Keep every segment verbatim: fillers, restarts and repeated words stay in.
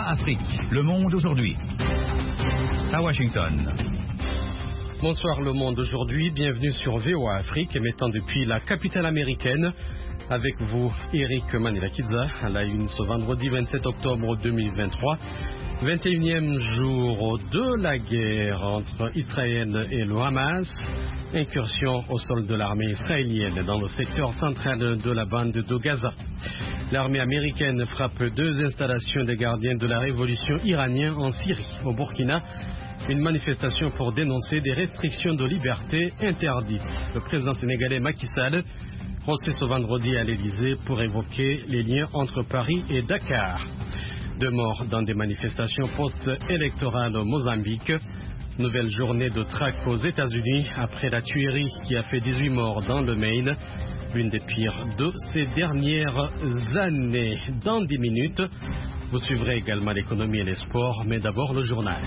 Afrique, le monde aujourd'hui. À Washington. Bonsoir le monde aujourd'hui, bienvenue sur V O A Afrique, émettant depuis la capitale américaine. Avec vous, Eric Manilakidza, à la une ce vendredi vingt-sept octobre deux mille vingt-trois, vingt et unième jour de la guerre entre Israël et le Hamas. Incursion au sol de l'armée israélienne dans le secteur central de la bande de Gaza. L'armée américaine frappe deux installations des gardiens de la révolution iranienne en Syrie. Au Burkina, une manifestation pour dénoncer des restrictions de liberté interdites. Le président sénégalais Macky Sall reçoit ce vendredi à l'Élysée pour évoquer les liens entre Paris et Dakar. Deux morts dans des manifestations post-électorales au Mozambique. Nouvelle journée de traque aux États-Unis après la tuerie qui a fait dix-huit morts dans le Maine. L'une des pires de ces dernières années. Dans dix minutes, vous suivrez également l'économie et les sports, mais d'abord le journal.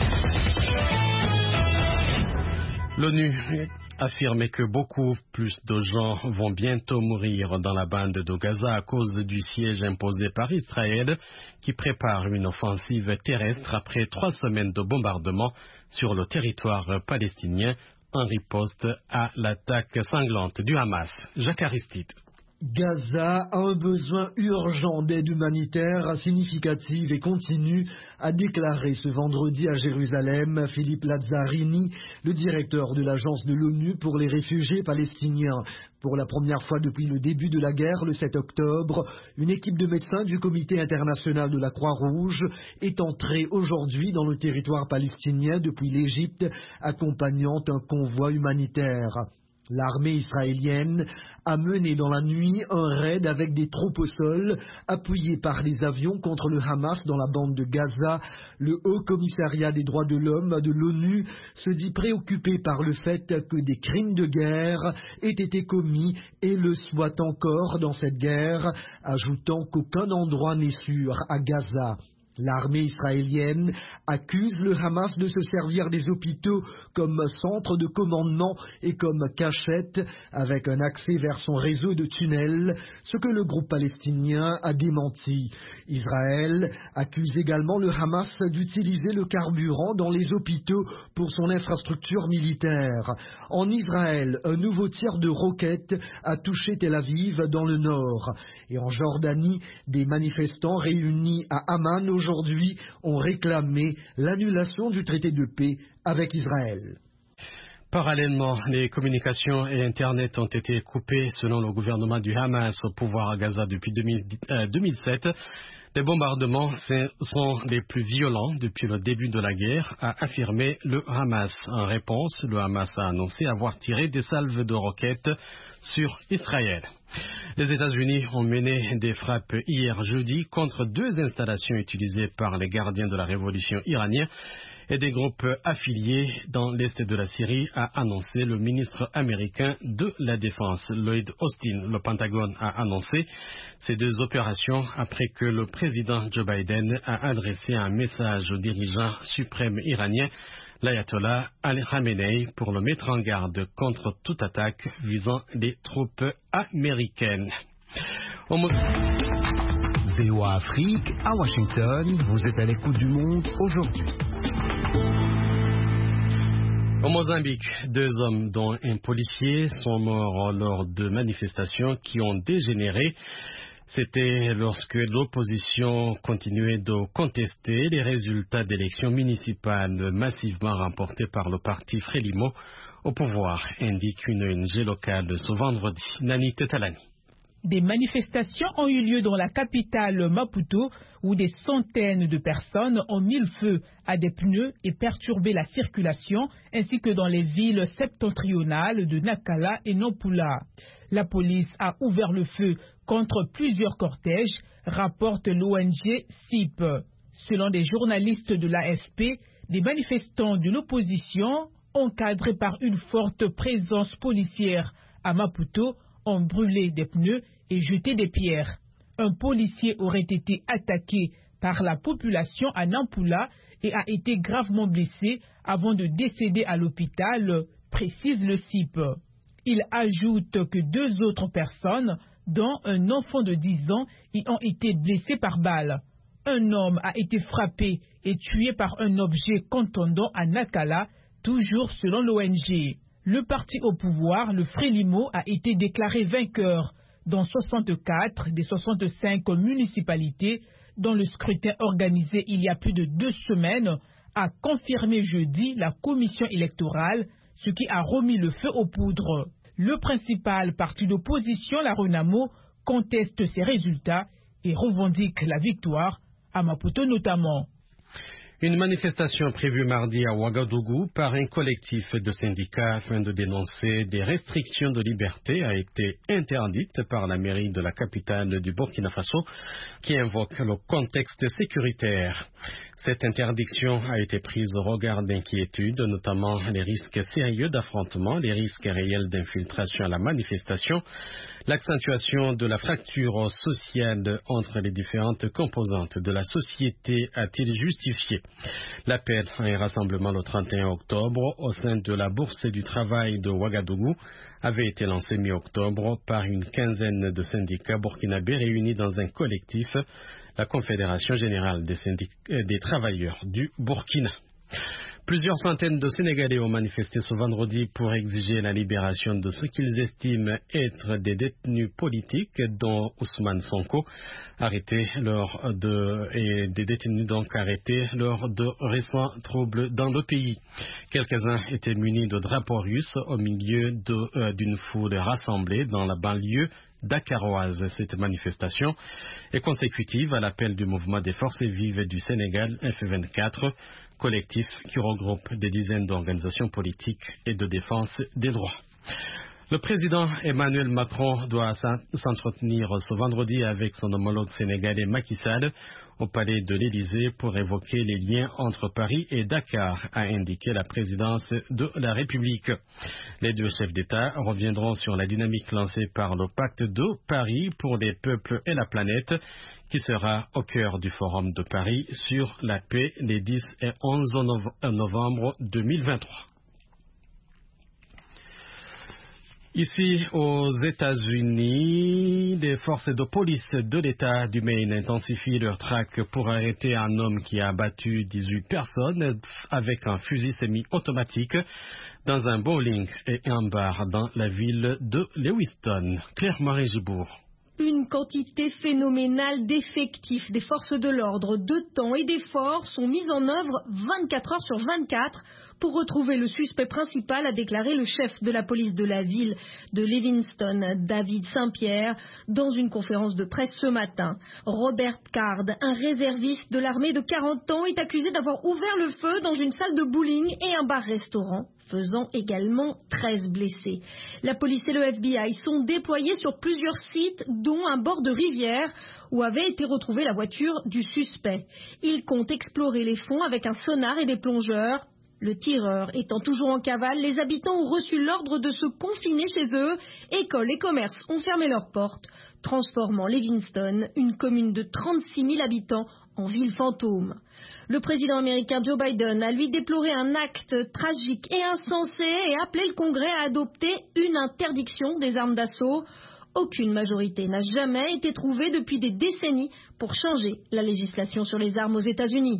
L'ONU affirme que beaucoup plus de gens vont bientôt mourir dans la bande de Gaza à cause du siège imposé par Israël qui prépare une offensive terrestre après trois semaines de bombardement sur le territoire palestinien en riposte à l'attaque sanglante du Hamas. Jacques Aristide. Gaza a un besoin urgent d'aide humanitaire significative et continue, a déclaré ce vendredi à Jérusalem Philippe Lazzarini, le directeur de l'agence de l'ONU pour les réfugiés palestiniens. Pour la première fois depuis le début de la guerre, le sept octobre, une équipe de médecins du Comité international de la Croix-Rouge est entrée aujourd'hui dans le territoire palestinien depuis l'Égypte, accompagnant un convoi humanitaire. L'armée israélienne a mené dans la nuit un raid avec des troupes au sol, appuyées par des avions contre le Hamas dans la bande de Gaza. Le Haut Commissariat des droits de l'homme de l'ONU se dit préoccupé par le fait que des crimes de guerre aient été commis et le soient encore dans cette guerre, ajoutant qu'aucun endroit n'est sûr à Gaza. L'armée israélienne accuse le Hamas de se servir des hôpitaux comme centre de commandement et comme cachette, avec un accès vers son réseau de tunnels, ce que le groupe palestinien a démenti. Israël accuse également le Hamas d'utiliser le carburant dans les hôpitaux pour son infrastructure militaire. En Israël, un nouveau tir de roquettes a touché Tel Aviv dans le nord. Et en Jordanie, des manifestants réunis à Amman aujourd'hui Aujourd'hui, ont réclamé l'annulation du traité de paix avec Israël. Parallèlement, les communications et Internet ont été coupées selon le gouvernement du Hamas au pouvoir à Gaza depuis deux mille sept. Les bombardements sont les plus violents depuis le début de la guerre, a affirmé le Hamas. En réponse, le Hamas a annoncé avoir tiré des salves de roquettes sur Israël. Les États-Unis ont mené des frappes hier jeudi contre deux installations utilisées par les gardiens de la révolution iranienne et des groupes affiliés dans l'est de la Syrie, a annoncé le ministre américain de la Défense, Lloyd Austin. Le Pentagone a annoncé ces deux opérations après que le président Joe Biden a adressé un message au dirigeant suprême iranien, l'ayatollah Ali Khamenei, pour le mettre en garde contre toute attaque visant les troupes américaines. Au mo- V O A Afrique, à Washington, vous êtes à l'écoute du monde aujourd'hui. Au Mozambique, deux hommes dont un policier sont morts lors de manifestations qui ont dégénéré. C'était lorsque l'opposition continuait de contester les résultats d'élections municipales massivement remportés par le parti Frelimo au pouvoir, indique une O N G locale ce vendredi. Nani Tetalani. Des manifestations ont eu lieu dans la capitale Maputo où des centaines de personnes ont mis le feu à des pneus et perturbé la circulation, ainsi que dans les villes septentrionales de Nacala et Nampula. La police a ouvert le feu contre plusieurs cortèges, rapporte l'O N G S I P. Selon des journalistes de l'A F P, des manifestants de l'opposition, encadrés par une forte présence policière à Maputo, ont brûlé des pneus et jeté des pierres. Un policier aurait été attaqué par la population à Nampula et a été gravement blessé avant de décéder à l'hôpital, précise le S I P. Il ajoute que deux autres personnes, dont un enfant de dix ans, y ont été blessées par balle. Un homme a été frappé et tué par un objet contondant à Nakala, toujours selon l'O N G. Le parti au pouvoir, le Frélimo, a été déclaré vainqueur dans soixante-quatre des soixante-cinq municipalités dont le scrutin organisé il y a plus de deux semaines a confirmé jeudi la commission électorale, ce qui a remis le feu aux poudres. Le principal parti d'opposition, la Renamo, conteste ces résultats et revendique la victoire, à Maputo notamment. Une manifestation prévue mardi à Ouagadougou par un collectif de syndicats afin de dénoncer des restrictions de liberté a été interdite par la mairie de la capitale du Burkina Faso qui invoque le contexte sécuritaire. Cette interdiction a été prise au regard d'inquiétudes, notamment les risques sérieux d'affrontement, les risques réels d'infiltration à la manifestation, l'accentuation de la fracture sociale entre les différentes composantes de la société a-t-il justifié. L'appel à un rassemblement le trente et un octobre au sein de la Bourse du travail de Ouagadougou avait été lancé mi-octobre par une quinzaine de syndicats burkinabés réunis dans un collectif, la Confédération générale des, des travailleurs du Burkina. Plusieurs centaines de Sénégalais ont manifesté ce vendredi pour exiger la libération de ceux qu'ils estiment être des détenus politiques, dont Ousmane Sonko, arrêté lors de, et des détenus donc arrêtés lors de récents troubles dans le pays. Quelques-uns étaient munis de drapeaux russes au milieu de, euh, d'une foule rassemblée dans la banlieue dakaroise. Cette manifestation est consécutive à l'appel du mouvement des forces vives du Sénégal, F vingt-quatre, collectif qui regroupe des dizaines d'organisations politiques et de défense des droits. Le président Emmanuel Macron doit s'entretenir ce vendredi avec son homologue sénégalais Macky Sall au palais de l'Élysée pour évoquer les liens entre Paris et Dakar, a indiqué la présidence de la République. Les deux chefs d'État reviendront sur la dynamique lancée par le pacte de Paris pour les peuples et la planète, qui sera au cœur du Forum de Paris sur la paix les dix et onze novembre deux mille vingt-trois. Ici, aux États-Unis, les forces de police de l'État du Maine intensifient leur traque pour arrêter un homme qui a abattu dix-huit personnes avec un fusil semi-automatique dans un bowling et un bar dans la ville de Lewiston. Claire-Marie Gibourg. Une quantité phénoménale d'effectifs des forces de l'ordre, de temps et d'efforts sont mis en œuvre vingt-quatre heures sur vingt-quatre pour retrouver le suspect principal, a déclaré le chef de la police de la ville de Livingston, David Saint-Pierre, dans une conférence de presse ce matin. Robert Card, un réserviste de l'armée de quarante ans, est accusé d'avoir ouvert le feu dans une salle de bowling et un bar-restaurant, faisant également treize blessés. La police et le F B I sont déployés sur plusieurs sites, dont un bord de rivière où avait été retrouvée la voiture du suspect. Ils comptent explorer les fonds avec un sonar et des plongeurs. Le tireur étant toujours en cavale, les habitants ont reçu l'ordre de se confiner chez eux. Écoles et commerces ont fermé leurs portes, transformant Livingston, une commune de trente-six mille habitants, en ville fantôme. Le président américain Joe Biden a lui déploré un acte tragique et insensé et appelé le Congrès à adopter une interdiction des armes d'assaut. Aucune majorité n'a jamais été trouvée depuis des décennies pour changer la législation sur les armes aux États-Unis.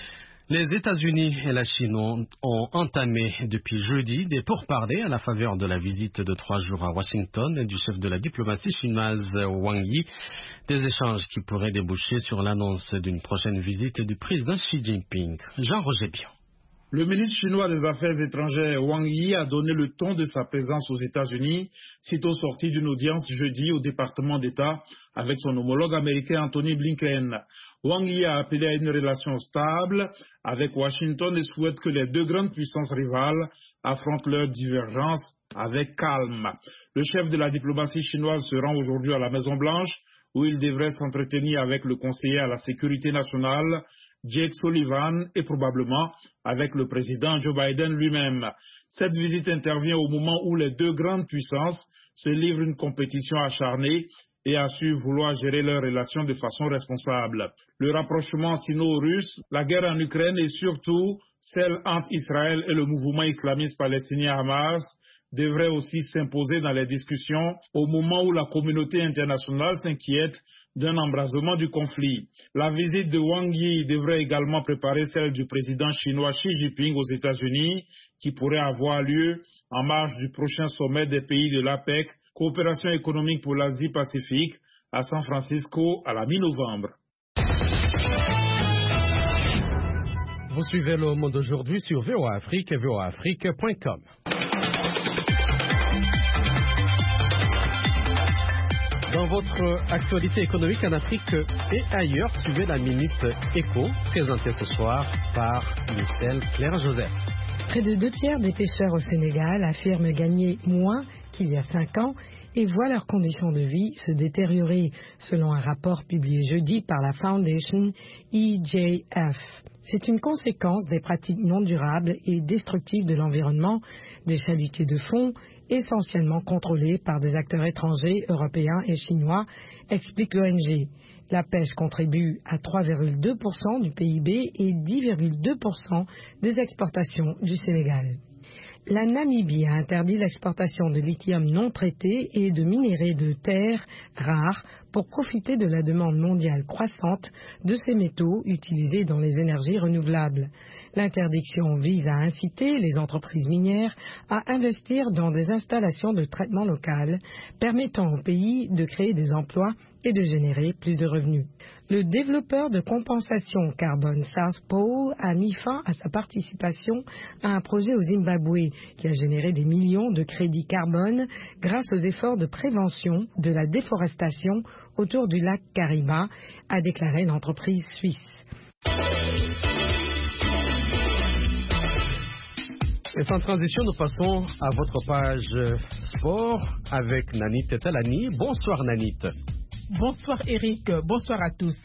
Les États-Unis et la Chine ont, ont entamé depuis jeudi des pourparlers à la faveur de la visite de trois jours à Washington du chef de la diplomatie chinoise Wang Yi, des échanges qui pourraient déboucher sur l'annonce d'une prochaine visite du président Xi Jinping. Jean-Roger Bion. Le ministre chinois des Affaires étrangères Wang Yi a donné le ton de sa présence aux États-Unis, sitôt sorti d'une audience jeudi au département d'État avec son homologue américain Anthony Blinken. Wang Yi a appelé à une relation stable avec Washington et souhaite que les deux grandes puissances rivales affrontent leurs divergences avec calme. Le chef de la diplomatie chinoise se rend aujourd'hui à la Maison-Blanche où il devrait s'entretenir avec le conseiller à la sécurité nationale Jake Sullivan et probablement avec le président Joe Biden lui-même. Cette visite intervient au moment où les deux grandes puissances se livrent une compétition acharnée et assurent vouloir gérer leurs relations de façon responsable. Le rapprochement sino-russe, la guerre en Ukraine et surtout celle entre Israël et le mouvement islamiste palestinien Hamas devrait aussi s'imposer dans les discussions au moment où la communauté internationale s'inquiète d'un embrasement du conflit. La visite de Wang Yi devrait également préparer celle du président chinois Xi Jinping aux États-Unis, qui pourrait avoir lieu en marge du prochain sommet des pays de l'A P E C, coopération économique pour l'Asie-Pacifique, à San Francisco à la mi-novembre. Vous suivez Le Monde aujourd'hui sur V O A Afrique et V O A Afrique point com. Dans votre actualité économique en Afrique et ailleurs, suivez la Minute Éco, présentée ce soir par Michel Claire-Joseph. Près de deux tiers des pêcheurs au Sénégal affirment gagner moins qu'il y a cinq ans et voient leurs conditions de vie se détériorer, selon un rapport publié jeudi par la Foundation E J F. C'est une conséquence des pratiques non durables et destructives de l'environnement, des chalutiers de fond, essentiellement contrôlés par des acteurs étrangers, européens et chinois, explique l'O N G. La pêche contribue à trois virgule deux pour cent du P I B et dix virgule deux pour cent des exportations du Sénégal. La Namibie a interdit l'exportation de lithium non traité et de minerais de terre rares pour profiter de la demande mondiale croissante de ces métaux utilisés dans les énergies renouvelables. L'interdiction vise à inciter les entreprises minières à investir dans des installations de traitement local, permettant au pays de créer des emplois et de générer plus de revenus. Le développeur de compensation carbone South Pole a mis fin à sa participation à un projet au Zimbabwe qui a généré des millions de crédits carbone grâce aux efforts de prévention de la déforestation autour du lac Kariba, a déclaré l'entreprise suisse. Et sans transition, nous passons à votre page sport avec Nanit Talani. Bonsoir Nanit. Bonsoir Eric, bonsoir à tous.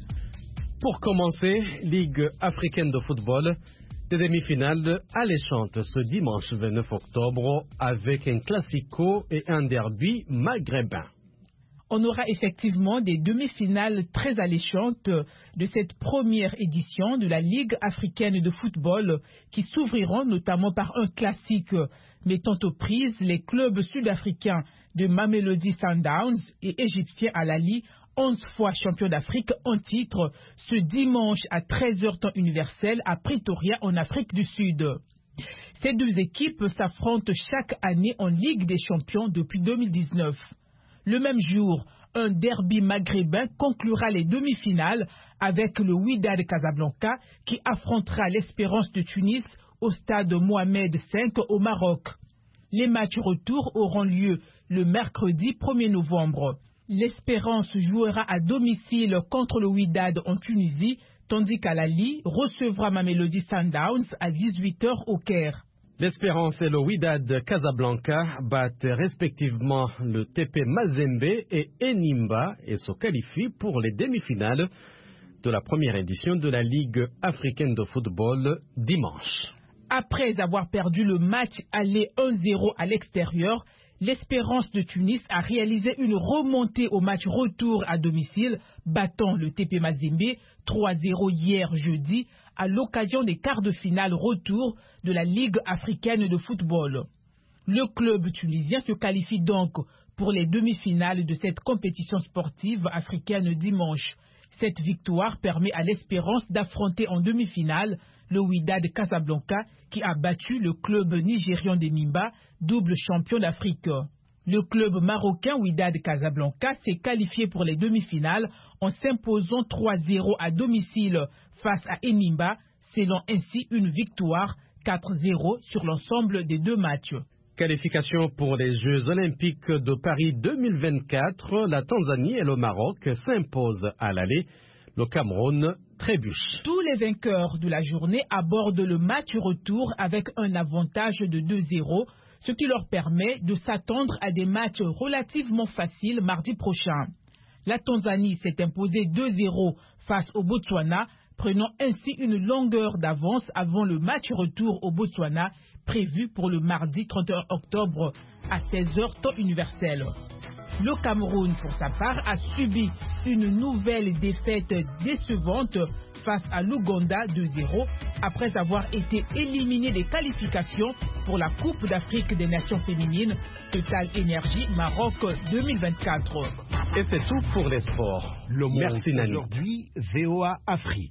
Pour commencer, Ligue africaine de football, des demi-finales alléchantes ce dimanche vingt-neuf octobre avec un classico et un derby maghrébin. On aura effectivement des demi-finales très alléchantes de cette première édition de la Ligue africaine de football qui s'ouvriront notamment par un classique mettant aux prises les clubs sud-africains de Mamelodi Sundowns et égyptiens Al Ahly, onze fois champions d'Afrique en titre, ce dimanche à treize heures temps universel à Pretoria en Afrique du Sud. Ces deux équipes s'affrontent chaque année en Ligue des champions depuis deux mille dix-neuf. Le même jour, un derby maghrébin conclura les demi-finales avec le Wydad Casablanca qui affrontera l'Espérance de Tunis au stade Mohamed cinq au Maroc. Les matchs retour auront lieu le mercredi premier novembre. L'Espérance jouera à domicile contre le Wydad en Tunisie, tandis qu'Al Ahly recevra Mamelodi Sundowns à dix-huit heures au Caire. L'Espérance et le Wydad Casablanca battent respectivement le T P Mazembe et Enimba et se qualifient pour les demi-finales de la première édition de la Ligue africaine de football dimanche. Après avoir perdu le match aller un zéro à l'extérieur, l'Espérance de Tunis a réalisé une remontée au match retour à domicile, battant le T P Mazembe trois zéro hier jeudi à l'occasion des quarts de finale retour de la Ligue africaine de football. Le club tunisien se qualifie donc pour les demi-finales de cette compétition sportive africaine dimanche. Cette victoire permet à l'Espérance d'affronter en demi-finale le Wydad Casablanca qui a battu le club nigérian d'Enimba, double champion d'Afrique. Le club marocain Wydad Casablanca s'est qualifié pour les demi-finales en s'imposant trois zéro à domicile face à Enimba, scellant ainsi une victoire quatre zéro sur l'ensemble des deux matchs. Qualification pour les Jeux Olympiques de Paris deux mille vingt-quatre, la Tanzanie et le Maroc s'imposent à l'aller. Le Cameroun trébuche. Tous les vainqueurs de la journée abordent le match retour avec un avantage de deux zéro, ce qui leur permet de s'attendre à des matchs relativement faciles mardi prochain. La Tanzanie s'est imposée deux zéro face au Botswana, prenant ainsi une longueur d'avance avant le match retour au Botswana prévu pour le mardi trente et un octobre à seize heures temps universel. Le Cameroun, pour sa part, a subi une nouvelle défaite décevante face à l'Ouganda deux zéro après avoir été éliminé des qualifications pour la Coupe d'Afrique des Nations féminines Total Énergie Maroc deux mille vingt-quatre. Et c'est tout pour les sports. Le monde Merci Nani. Aujourd'hui, V O A Afrique.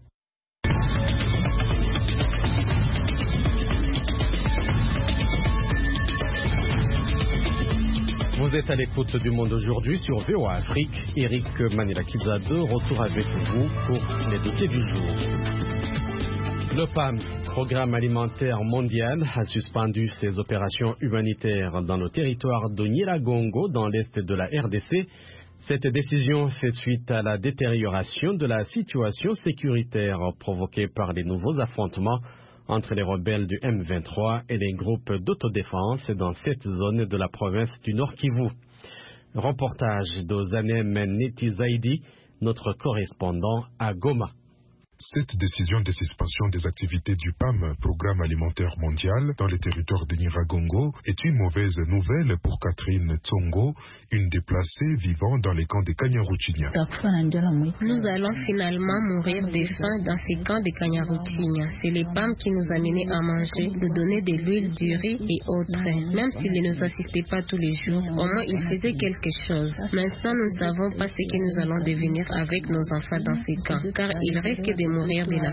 Vous êtes à l'écoute du Monde aujourd'hui sur V O A Afrique. Eric Manila-Kiza de retour avec vous pour les dossiers du jour. Le P A M, Programme alimentaire mondial, a suspendu ses opérations humanitaires dans le territoire de Nyiragongo, dans l'est de la R D C. Cette décision fait suite à la détérioration de la situation sécuritaire provoquée par les nouveaux affrontements entre les rebelles du M vingt-trois et les groupes d'autodéfense dans cette zone de la province du Nord Kivu. Reportage de Zanem Neti Zaidi, notre correspondant à Goma. Cette décision de suspension des activités du P A M, Programme alimentaire mondial, dans les territoires de Nyiragongo, est une mauvaise nouvelle pour Catherine Tsongo, une déplacée vivant dans les camps de Kanyaruchinya. Nous allons finalement mourir de faim dans ces camps de Kanyaruchinya. C'est les P A M qui nous amenaient à manger, nous donner de l'huile, du riz et autres. Même s'ils ne nous assistaient pas tous les jours, au moins ils faisaient quelque chose. Maintenant, nous ne savons pas ce que nous allons devenir avec nos enfants dans ces camps, car ils risquent de mourir de la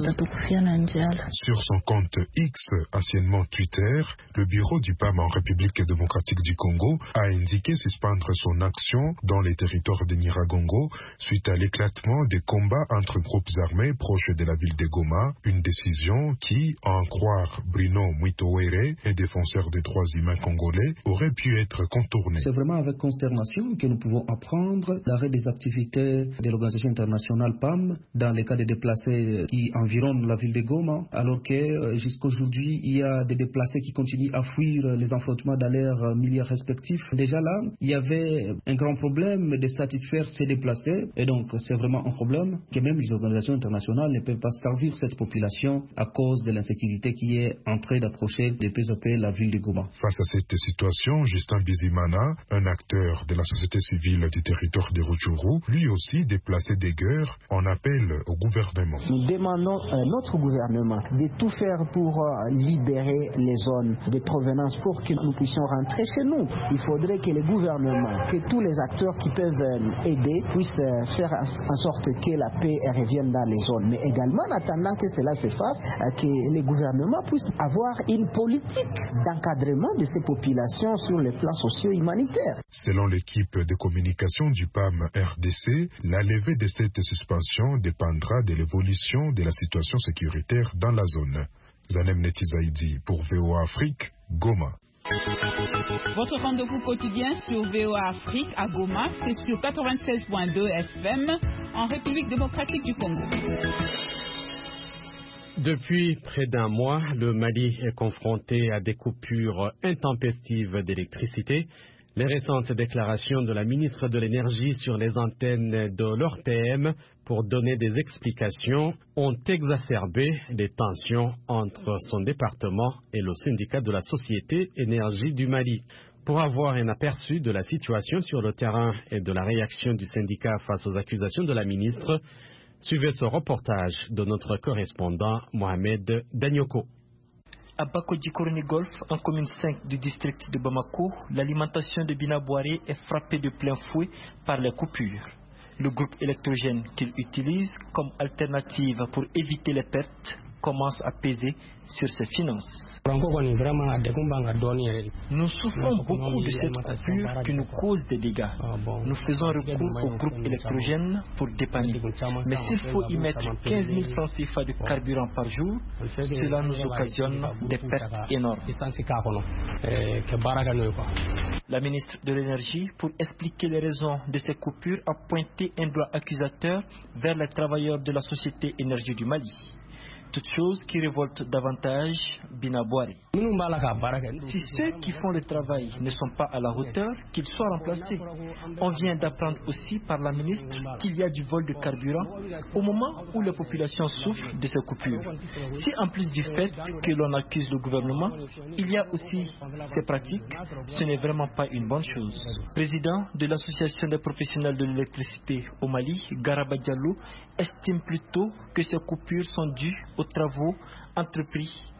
famine. Sur son compte X, anciennement Twitter, le bureau du P A M en République démocratique du Congo a indiqué suspendre son action dans les territoires de Nyiragongo suite à l'éclatement des combats entre groupes armés proches de la ville de Goma, une décision qui, à en croire Bruno Mwitowere, un défenseur des droits humains congolais, aurait pu être contournée. C'est vraiment avec consternation que nous pouvons apprendre l'arrêt des activités de l'organisation internationale P A M dans les cas de déplacés qui environnent la ville de Goma, alors que euh, jusqu'aujourd'hui, il y a des déplacés qui continuent à fuir les affrontements dans leurs milieux respectifs. Déjà là, il y avait un grand problème de satisfaire ces déplacés, et donc c'est vraiment un problème que même les organisations internationales ne peuvent pas servir cette population à cause de l'insécurité qui est en train d'approcher de plus en plus la ville de Goma. Face à cette situation, Justin Bizimana, un acteur de la société civile du territoire de Rutshuru, lui aussi déplacé des guerres, en appelle au gouvernement. Nous demandons à notre gouvernement de tout faire pour libérer les zones de provenance pour que nous puissions rentrer chez nous. Il faudrait que le gouvernement, que tous les acteurs qui peuvent aider puissent faire en sorte que la paix revienne dans les zones. Mais également, en attendant que cela se fasse, que les gouvernements puissent avoir une politique d'encadrement de ces populations sur le plan socio-humanitaire. Selon l'équipe de communication du P A M R D C, la levée de cette suspension dépendra de l'évolution de la situation sécuritaire dans la zone. Zanem Neti Zaidi pour V O A Afrique, Goma. Votre rendez-vous quotidien sur V O A Afrique à Goma, c'est sur quatre-vingt-seize point deux F M en République démocratique du Congo. Depuis près d'un mois, le Mali est confronté à des coupures intempestives d'électricité. Les récentes déclarations de la ministre de l'Énergie sur les antennes de l'O R T M pour donner des explications ont exacerbé les tensions entre son département et le syndicat de la Société Énergie du Mali. Pour avoir un aperçu de la situation sur le terrain et de la réaction du syndicat face aux accusations de la ministre, suivez ce reportage de notre correspondant Mohamed Danyoko. À Bakodji-Koroni Golf, en commune cinq du district de Bamako, l'alimentation de Binaboiré est frappée de plein fouet par les coupures. Le groupe électrogène qu'il utilise comme alternative pour éviter les pertes commence à peser sur ses finances. Nous souffrons beaucoup de cette coupure qui nous cause des dégâts. Nous faisons recours au groupe électrogène pour dépanner. Mais s'il faut y mettre quinze mille francs C F A de carburant par jour, cela nous occasionne des pertes énormes. La ministre de l'Énergie, pour expliquer les raisons de ces coupures, a pointé un doigt accusateur vers les travailleurs de la Société Énergie du Mali. Toute chose qui révolte davantage Binaboiré. Si ceux qui font le travail ne sont pas à la hauteur, qu'ils soient remplacés. On vient d'apprendre aussi par la ministre qu'il y a du vol de carburant au moment où la population souffre de ces coupures. Si en plus du fait que l'on accuse le gouvernement, il y a aussi ces pratiques, ce n'est vraiment pas une bonne chose. Président de l'Association des professionnels de l'électricité au Mali, Garaba Diallo, estime plutôt que ces coupures sont dues aux travaux entrepris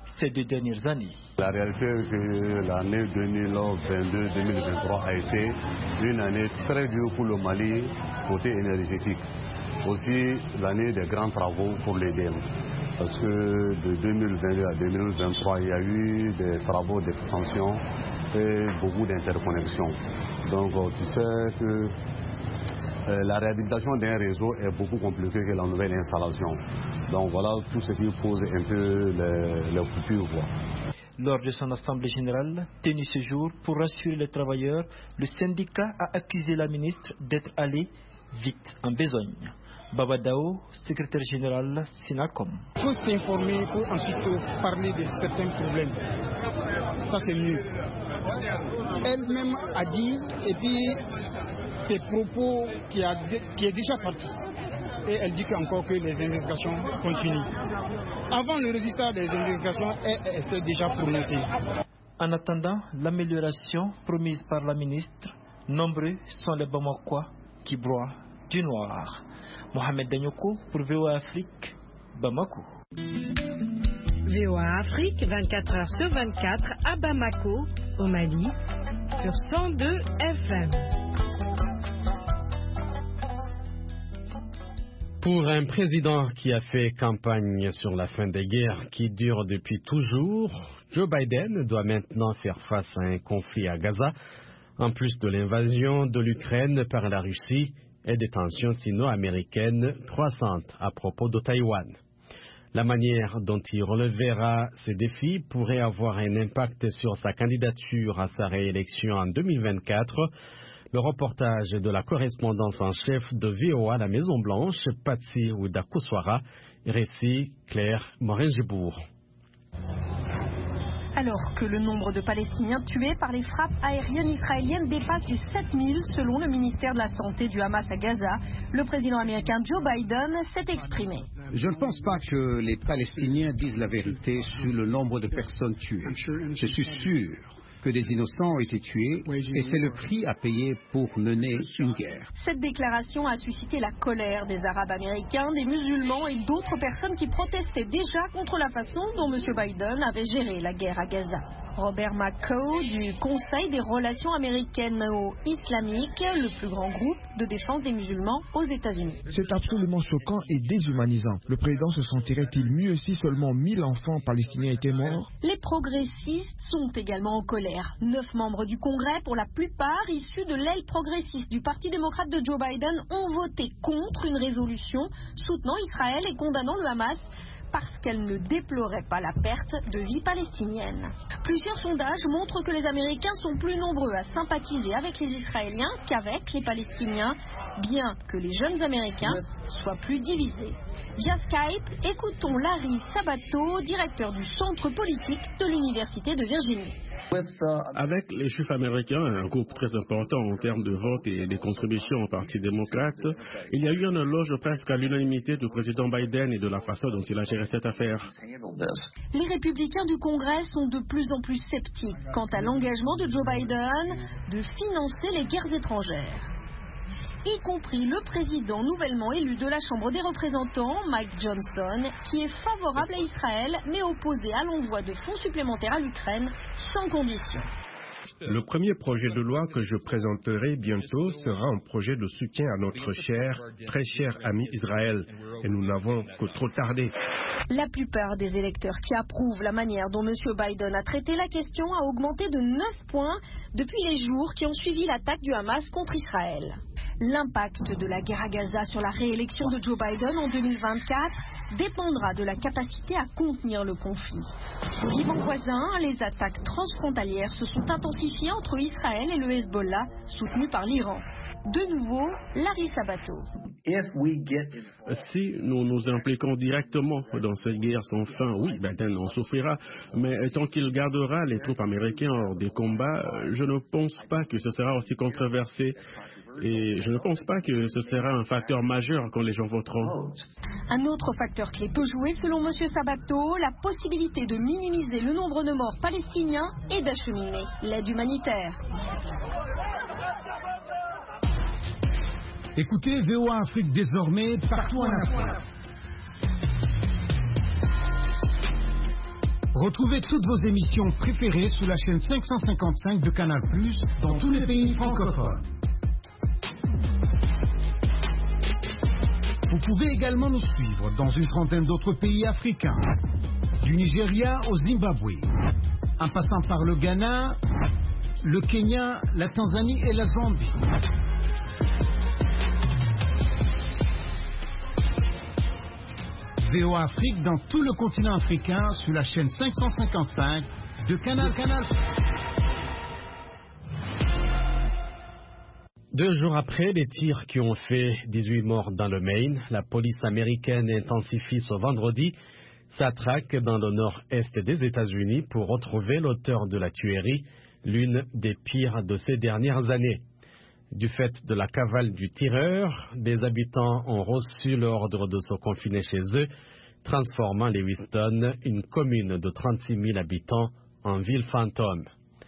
ces deux dernières années. La réalité est que l'année deux mille vingt-deux deux mille vingt-trois a été une année très dure pour le Mali côté énergétique. Aussi l'année des grands travaux pour l'E D M. Parce que de deux mille vingt-deux à deux mille vingt-trois, il y a eu des travaux d'extension et beaucoup d'interconnexions. Donc tu sais que euh, la réhabilitation d'un réseau est beaucoup compliquée que la nouvelle installation. Donc voilà tout ce qui pose un peu les, les coupures. Quoi. Lors de son assemblée générale, tenue ce jour pour rassurer les travailleurs, le syndicat a accusé la ministre d'être allée vite en besogne. Babadao, secrétaire général Sinacom. Il faut s'informer pour ensuite parler de certains problèmes. Ça c'est mieux. Elle-même a dit, et puis ses propos qui, a, qui est déjà parti. Et elle dit encore que les investigations continuent. Avant le résultat des investigations, elle s'est déjà prononcée. En attendant l'amélioration promise par la ministre, nombreux sont les Bamakois qui broient du noir. Mohamed Danyoko pour V O A Afrique, Bamako. V O A Afrique, vingt-quatre heures sur vingt-quatre à Bamako, au Mali, sur cent deux F M. Pour un président qui a fait campagne sur la fin des guerres qui durent depuis toujours, Joe Biden doit maintenant faire face à un conflit à Gaza, en plus de l'invasion de l'Ukraine par la Russie et des tensions sino-américaines croissantes à propos de Taïwan. La manière dont il relèvera ces défis pourrait avoir un impact sur sa candidature à sa réélection en deux mille vingt-quatre. Le reportage de la correspondance en chef de V O A à la Maison-Blanche, Patsy Oudakouswara, récit Claire Morin-Gebourg. Alors que le nombre de Palestiniens tués par les frappes aériennes israéliennes dépasse les sept mille selon le ministère de la Santé du Hamas à Gaza, le président américain Joe Biden s'est exprimé. Je ne pense pas que les Palestiniens disent la vérité sur le nombre de personnes tuées. Je suis sûr que des innocents ont été tués et c'est le prix à payer pour mener une guerre. Cette déclaration a suscité la colère des Arabes américains, des musulmans et d'autres personnes qui protestaient déjà contre la façon dont M. Biden avait géré la guerre à Gaza. Robert McCaw du Conseil des relations américaines-islamiques, le plus grand groupe de défense des musulmans aux États-Unis. C'est absolument choquant et déshumanisant. Le président se sentirait-il mieux si seulement mille enfants palestiniens étaient morts? Les progressistes sont également en colère. Neuf membres du Congrès, pour la plupart issus de l'aile progressiste du Parti démocrate de Joe Biden, ont voté contre une résolution soutenant Israël et condamnant le Hamas parce qu'elle ne déplorait pas la perte de vie palestinienne. Plusieurs sondages montrent que les Américains sont plus nombreux à sympathiser avec les Israéliens qu'avec les Palestiniens, bien que les jeunes Américains soient plus divisés. Via Skype, écoutons Larry Sabato, directeur du centre politique de l'Université de Virginie. Avec les Juifs américains, un groupe très important en termes de vote et des contributions au Parti démocrate, il y a eu un éloge presque à l'unanimité du président Biden et de la façon dont il a géré cette affaire. Les républicains du Congrès sont de plus en plus sceptiques quant à l'engagement de Joe Biden de financer les guerres étrangères, y compris le président nouvellement élu de la Chambre des représentants, Mike Johnson, qui est favorable à Israël, mais opposé à l'envoi de fonds supplémentaires à l'Ukraine, sans condition. Le premier projet de loi que je présenterai bientôt sera un projet de soutien à notre cher, très cher ami Israël. Et nous n'avons que trop tardé. La plupart des électeurs qui approuvent la manière dont M. Biden a traité la question a augmenté de neuf points depuis les jours qui ont suivi l'attaque du Hamas contre Israël. L'impact de la guerre à Gaza sur la réélection de Joe Biden en deux mille vingt-quatre dépendra de la capacité à contenir le conflit. Au Liban voisin, les attaques transfrontalières se sont intensifiées entre Israël et le Hezbollah, soutenu par l'Iran. De nouveau, Larry Sabato. Si nous nous impliquons directement dans cette guerre sans fin, oui, Biden en souffrira, mais tant qu'il gardera les troupes américaines hors des combats, je ne pense pas que ce sera aussi controversé. Et je ne pense pas que ce sera un facteur majeur quand les gens voteront. Un autre facteur clé peut jouer, selon M. Sabato, la possibilité de minimiser le nombre de morts palestiniens et d'acheminer l'aide humanitaire. Écoutez V O A Afrique désormais partout en Afrique. Retrouvez toutes vos émissions préférées sous la chaîne cinq cent cinquante-cinq de Canal plus, dans tous les pays francophones. Vous pouvez également nous suivre dans une trentaine d'autres pays africains, du Nigeria au Zimbabwe, en passant par le Ghana, le Kenya, la Tanzanie et la Zambie. V O A Afrique dans tout le continent africain sur la chaîne cinq cent cinquante-cinq de Canal Canal. Deux jours après les tirs qui ont fait dix-huit morts dans le Maine, la police américaine intensifie ce vendredi sa traque dans le nord-est des États-Unis pour retrouver l'auteur de la tuerie, l'une des pires de ces dernières années. Du fait de la cavale du tireur, des habitants ont reçu l'ordre de se confiner chez eux, transformant Lewiston, une commune de trente-six mille habitants, en ville fantôme.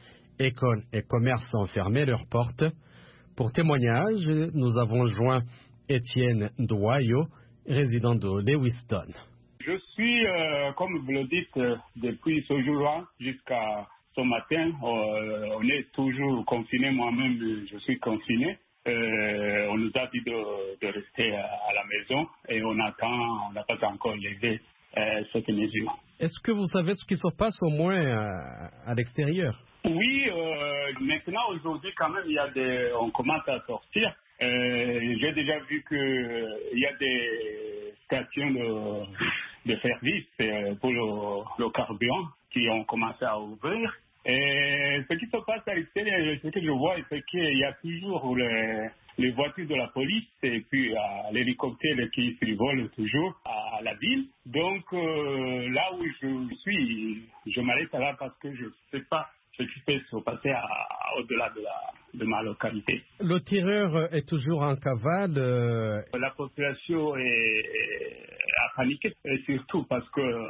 Écoles et commerces ont fermé leurs portes. Pour témoignage, nous avons joint Étienne Ndouayo, résident de Lewiston. Je suis, euh, comme vous le dites, euh, depuis ce jour-là jusqu'à ce matin, euh, on est toujours confiné. Moi-même, je suis confiné. Euh, on nous a dit de, de rester à, à la maison et on attend, on n'a pas encore levé euh, cette mesure. Est-ce que vous savez ce qui se passe au moins à, à l'extérieur? Oui, euh, maintenant, aujourd'hui, quand même, il y a des, on commence à sortir. Euh, j'ai déjà vu qu'il euh, y a des stations de, de service euh, pour le, le carburant qui ont commencé à ouvrir. Et ce qui se passe à l'extérieur, ce que je vois, c'est qu'il y a toujours les, les voitures de la police et puis euh, l'hélicoptère qui survole toujours à la ville. Donc euh, là où je suis, je m'arrête là parce que je ne sais pas ce qui peut se passer à, à, au-delà de, la, de ma localité. Le tireur est toujours en cavale. Euh... La population est, est à paniquer, et surtout parce que euh,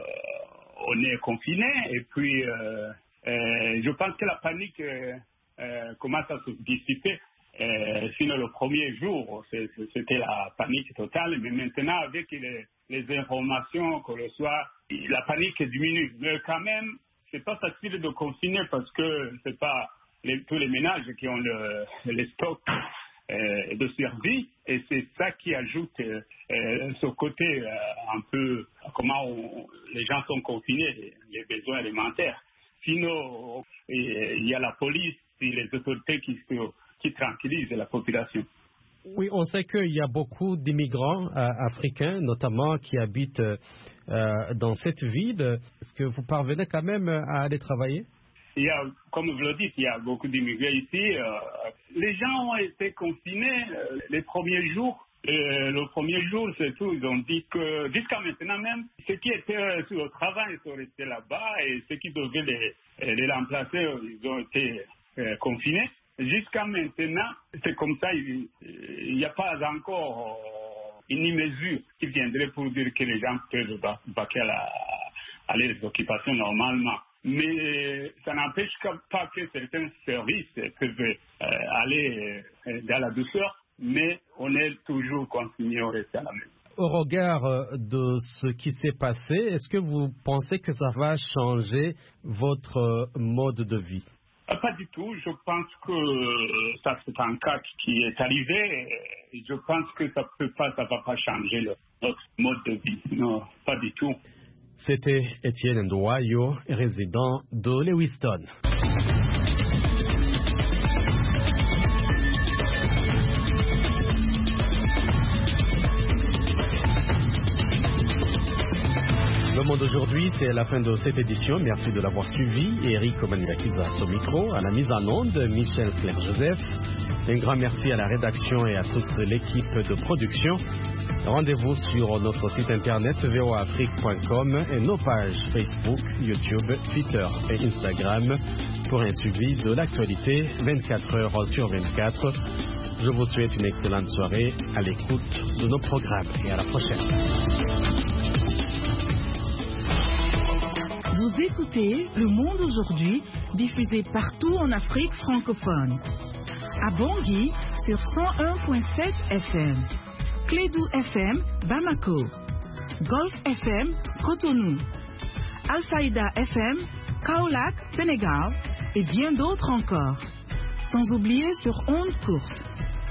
on est confiné et puis euh, euh, je pense que la panique euh, euh, commence à se dissiper. Euh, sinon le premier jour c'est, c'était la panique totale, mais maintenant avec les, les informations qu'on reçoit, la panique diminue. Mais quand même, c'est pas facile de confiner parce que c'est pas les, tous les ménages qui ont le, les stocks euh, de survie et c'est ça qui ajoute euh, ce côté euh, un peu comment on, les gens sont confinés, les besoins élémentaires. Sinon, il y a la police et les autorités qui, qui tranquillisent la population. Oui, on sait qu'il y a beaucoup d'immigrants euh, africains, notamment, qui habitent euh, dans cette ville. Est-ce que vous parvenez quand même à aller travailler? Il y a, comme vous le dites, il y a beaucoup d'immigrés ici. Euh, les gens ont été confinés euh, les premiers jours. Euh, le premier jour, c'est tout. Ils ont dit que jusqu'à maintenant même, ceux qui étaient sur le travail sont restés là-bas et ceux qui devaient les, les remplacer, ils ont été euh, confinés. Jusqu'à maintenant, c'est comme ça, il n'y a pas encore une mesure qui viendrait pour dire que les gens peuvent vaquer à, à leurs occupations normalement. Mais ça n'empêche pas que certains services peuvent euh, aller euh, dans la douceur, mais on est toujours continué à rester à la maison. Au regard de ce qui s'est passé, est-ce que vous pensez que ça va changer votre mode de vie? Pas du tout. Je pense que ça c'est un cas qui est arrivé. Et je pense que ça peut pas, ça va pas changer le, notre mode de vie. Non, pas du tout. C'était Étienne Ndouayo, résident de Lewiston. Le monde aujourd'hui, c'est la fin de cette édition. Merci de l'avoir suivi. Eric Manilakiza au micro, à la mise en onde, Michel Claire-Joseph. Un grand merci à la rédaction et à toute l'équipe de production. Rendez-vous sur notre site internet v o a afrique point com et nos pages Facebook, YouTube, Twitter et Instagram pour un suivi de l'actualité vingt-quatre heures sur vingt-quatre. Je vous souhaite une excellente soirée à l'écoute de nos programmes et à la prochaine. Vous écoutez Le Monde aujourd'hui, diffusé partout en Afrique francophone. À Bangui sur cent un virgule sept F M. Clédou F M, Bamako. Golf F M, Cotonou. Al-Faïda F M, Kaolack, Sénégal et bien d'autres encore. Sans oublier sur ondes courtes.